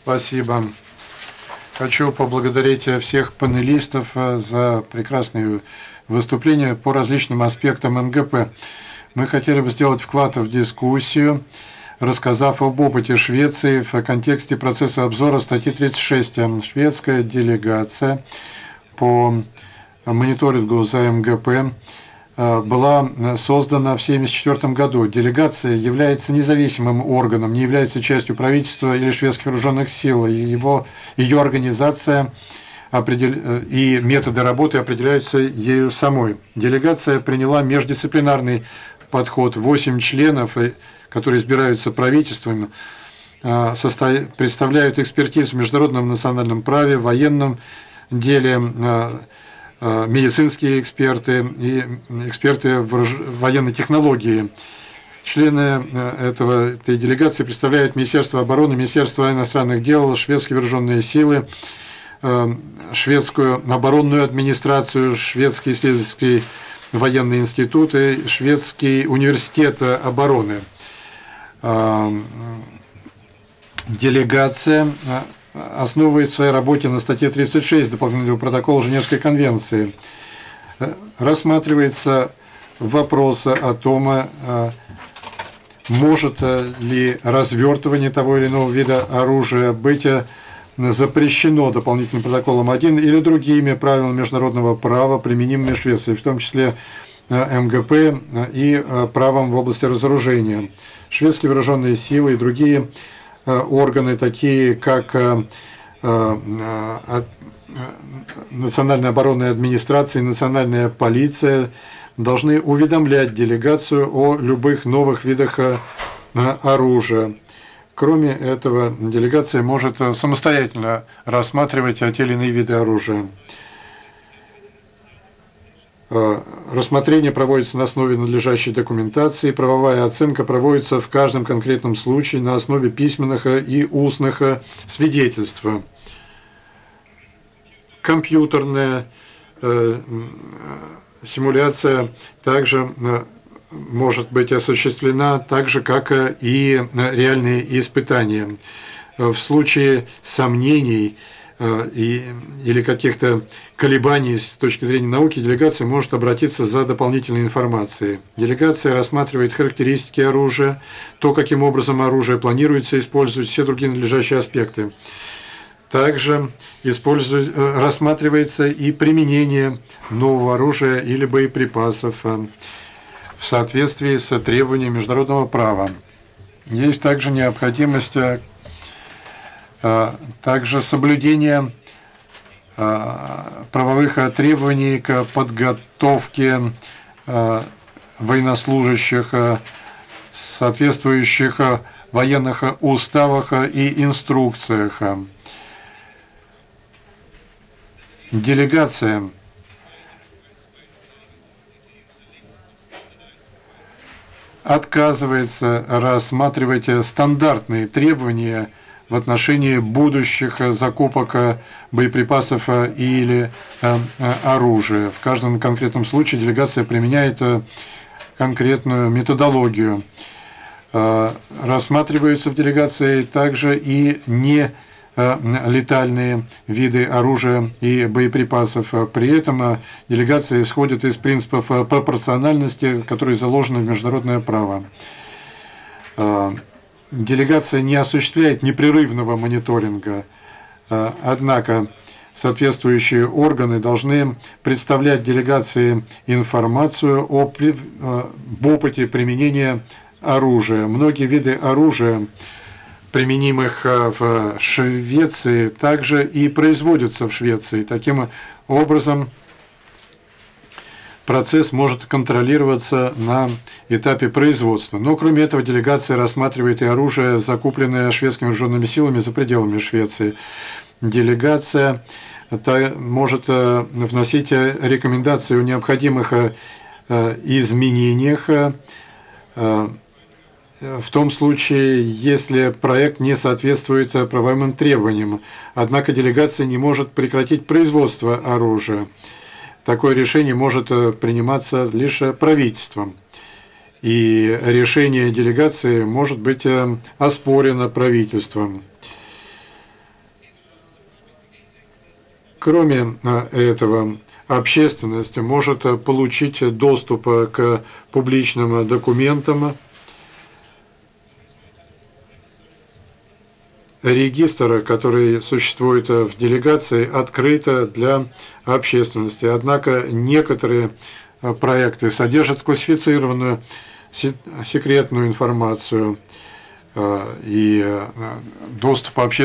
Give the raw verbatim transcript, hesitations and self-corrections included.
Спасибо. Хочу поблагодарить всех панелистов за прекрасные выступления по различным аспектам эм гэ пэ. Мы хотели бы сделать вклад в дискуссию, рассказав об опыте Швеции в контексте процесса обзора статьи тридцать шесть. Шведская делегация по мониторингу за эм гэ пэ была создана в тысяча девятьсот семьдесят четвёртом году. Делегация является независимым органом, не является частью правительства или шведских вооруженных сил. Его, ее организация определ... и методы работы определяются ею самой. Делегация приняла междисциплинарный подход. Восемь членов, которые избираются правительством, состо... представляют экспертизу в международном национальном праве, военном деле, медицинские эксперты и эксперты в военной технологии. Члены этого, этой делегации представляют Министерство обороны, Министерство иностранных дел, шведские вооруженные силы, шведскую оборонную администрацию, шведский исследовательский военный институт и шведский университет обороны. Делегация основывает в своей работе на статье тридцать шесть дополнительного протокола Женевской конвенции. Рассматривается вопрос о том, может ли развертывание того или иного вида оружия быть запрещено дополнительным протоколом один или другими правилами международного права, применимыми в Швеции, в том числе эм гэ пэ и правом в области разоружения. Шведские вооруженные силы и другие органы, такие как Национальная оборонная администрация и Национальная полиция, должны уведомлять делегацию о любых новых видах оружия. Кроме этого, делегация может самостоятельно рассматривать те или иные виды оружия. Рассмотрение проводится на основе надлежащей документации, правовая оценка проводится в каждом конкретном случае на основе письменных и устных свидетельств. Компьютерная э, симуляция также э, может быть осуществлена так же, как и реальные испытания. В случае сомнений и, или каких-то колебаний с точки зрения науки, делегация может обратиться за дополнительной информацией. Делегация рассматривает характеристики оружия, то, каким образом оружие планируется использовать, все другие надлежащие аспекты. Также рассматривается и применение нового оружия или боеприпасов в соответствии с требованиями международного права. Есть также необходимость также соблюдения правовых требований к подготовке военнослужащих, соответствующих военных уставах и инструкциях. Делегация отказывается рассматривать стандартные требования в отношении будущих закупок боеприпасов или оружия. В каждом конкретном случае делегация применяет конкретную методологию. Рассматриваются в делегации также и не летальные виды оружия и боеприпасов. При этом делегация исходит из принципов пропорциональности, которые заложены в международное право. Делегация не осуществляет непрерывного мониторинга, однако соответствующие органы должны представлять делегации информацию об опыте применения оружия. Многие виды оружия, применимых в Швеции, также и производятся в Швеции. Таким образом, процесс может контролироваться на этапе производства. Но кроме этого, делегация рассматривает и оружие, закупленное шведскими вооруженными силами за пределами Швеции. Делегация может вносить рекомендации о необходимых изменениях в том случае, если проект не соответствует правовым требованиям. Однако делегация не может прекратить производство оружия. Такое решение может приниматься лишь правительством. И решение делегации может быть оспорено правительством. Кроме этого, общественность может получить доступ к публичным документам. Регистр, который существует в делегации, открыт для общественности. Однако некоторые проекты содержат классифицированную секретную информацию, и доступ общественности